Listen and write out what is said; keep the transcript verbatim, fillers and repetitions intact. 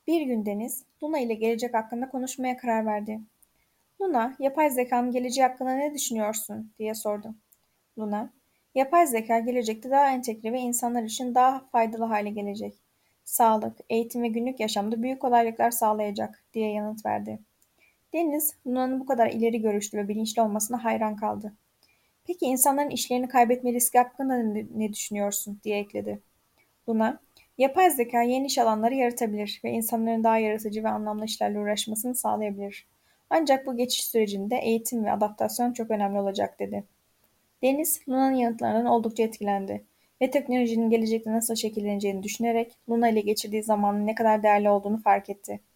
Bir gün Deniz, Luna ile gelecek hakkında konuşmaya karar verdi. Luna, yapay zekanın geleceği hakkında ne düşünüyorsun diye sordu. Luna, yapay zeka gelecekte daha entegre ve insanlar için daha faydalı hale gelecek. Sağlık, eğitim ve günlük yaşamda büyük kolaylıklar sağlayacak diye yanıt verdi. Deniz, Luna'nın bu kadar ileri görüşlü ve bilinçli olmasına hayran kaldı. Peki insanların işlerini kaybetme riski hakkında ne, ne düşünüyorsun diye ekledi. Luna, yapay zeka yeni iş alanları yaratabilir ve insanların daha yaratıcı ve anlamlı işlerle uğraşmasını sağlayabilir. Ancak bu geçiş sürecinde eğitim ve adaptasyon çok önemli olacak dedi. Deniz, Luna'nın yanıtlarından oldukça etkilendi ve teknolojinin gelecekte nasıl şekilleneceğini düşünerek Luna ile geçirdiği zamanın ne kadar değerli olduğunu fark etti.